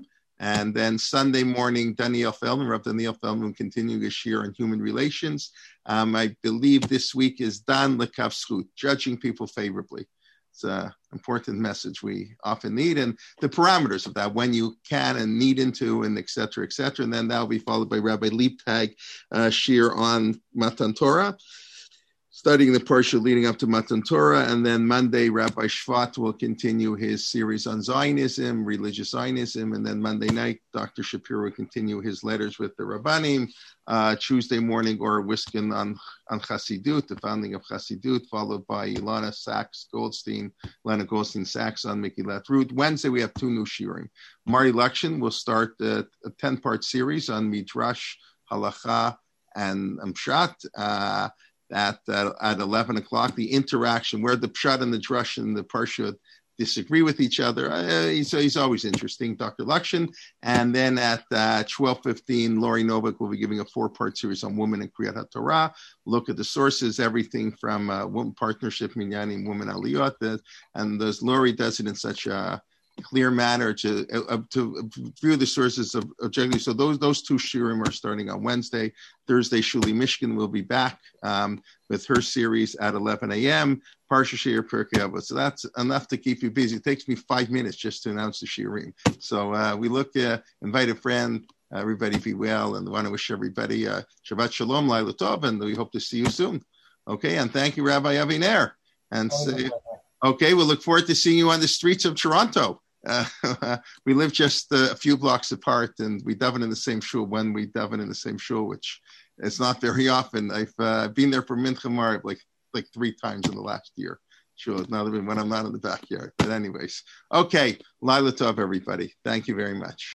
And then Sunday morning, Daniel Feldman, Rav Daniel Feldman, continuing his shir on human relations. Um, I believe this week is Dan Lekavskut, judging people favorably. It's an important message we often need, and the parameters of that, when you can and need into, and et cetera, et cetera. And then that'll be followed by Rabbi Liebtag, uh, shir on Matan Torah, studying the parsha leading up to Matan Torah. And then Monday, Rabbi Shvat will continue his series on Zionism, religious Zionism. And then Monday night, Doctor Shapiro will continue his letters with the Rabbanim. Uh, Tuesday morning, Or Wiskin on, on Chassidut, the founding of Chassidut, followed by Ilana Sachs Goldstein, Ilana Goldstein Sachs on Megillat Ruth. Wednesday, we have two new shiurim. Mari Lakshin will start a, a ten-part series on Midrash, Halacha, and Amshat. Uh, At uh, at eleven o'clock, the interaction where the pshat and the drush and the parsha disagree with each other. Uh, he's, he's always interesting, Doctor Lakshin. And then at uh, twelve fifteen, Lori Novak will be giving a four-part series on women in Kriyat HaTorah. Look at the sources, everything from uh, woman partnership, Minyanim, women aliyot, uh, and those Lori does it in such a clear manner to uh, to view the sources of objectively. So those those two shiurim are starting on Wednesday. Thursday, Shuli Mishkin will be back um, with her series at eleven a.m. Parsha Shir Pirkei Avot. So that's enough to keep you busy. It takes me five minutes just to announce the shiurim. So uh, we look, uh, invite a friend. Uh, everybody be well, and want to wish everybody uh, Shabbat Shalom, Laila Tov, and we hope to see you soon. Okay, and thank you, Rabbi Aviner. And say, okay, we'll look forward to seeing you on the streets of Toronto. Uh, we live just uh, a few blocks apart, and we daven in the same shul when we daven in the same shul, which is not very often. I've uh, been there for Mincha Mariv like like three times in the last year. Sure, not even when I'm not in the backyard. But anyways, okay, Laila Tov, everybody. Thank you very much.